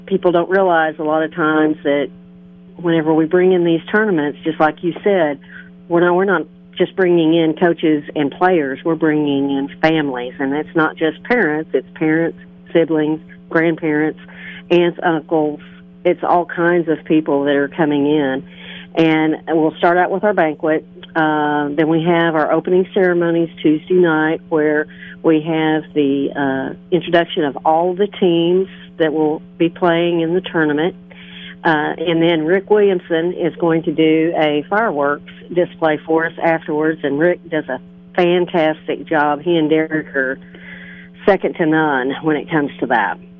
People don't realize a lot of times that whenever we bring in these tournaments, just like you said, we're not just bringing in coaches and players. We're bringing in families, and it's not just parents. It's parents, siblings, grandparents, aunts, uncles. It's all kinds of people that are coming in. And we'll start out with our banquet. Then we have our opening ceremonies Tuesday night, where we have the introduction of all the teams that will be playing in the tournament. And then Rick Williamson is going to do a fireworks display for us afterwards, and Rick does a fantastic job. He and Derek are second to none when it comes to that.